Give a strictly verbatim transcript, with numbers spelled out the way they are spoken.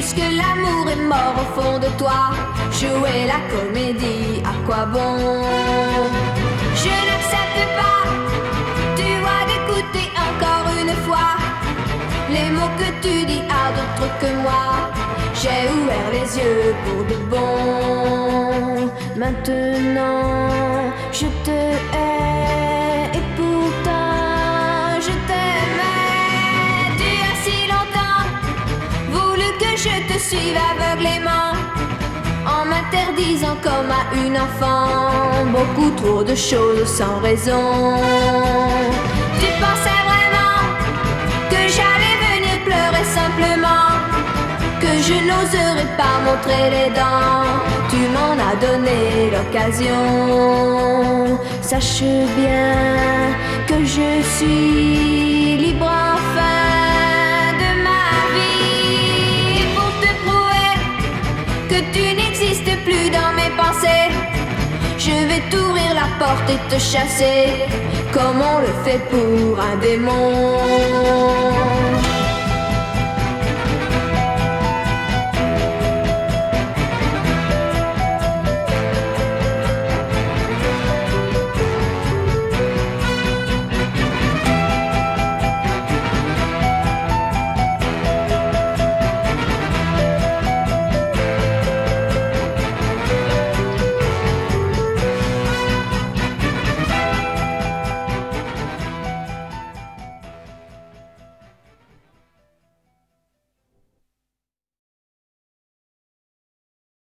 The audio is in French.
Puisque l'amour est mort au fond de toi, jouer la comédie, à quoi bon? Je n'accepte pas, tu vois, d'écouter encore une fois les mots que tu dis à d'autres que moi. J'ai ouvert les yeux pour de bon. Maintenant, je te hais et pourtant je t'aimais. Tu as si longtemps voulu que je te suive aveuglément, en m'interdisant comme à une enfant beaucoup trop de choses sans raison. Tu pensais vraiment que j'allais venir pleurer simplement, que je n'oserais pas montrer les dents. Tu m'en as donné l'occasion. Sache bien que je suis libre enfin de ma vie. Et pour te prouver que tu n'existes plus dans mes pensées, je vais t'ouvrir la porte et te chasser, comme on le fait pour un démon.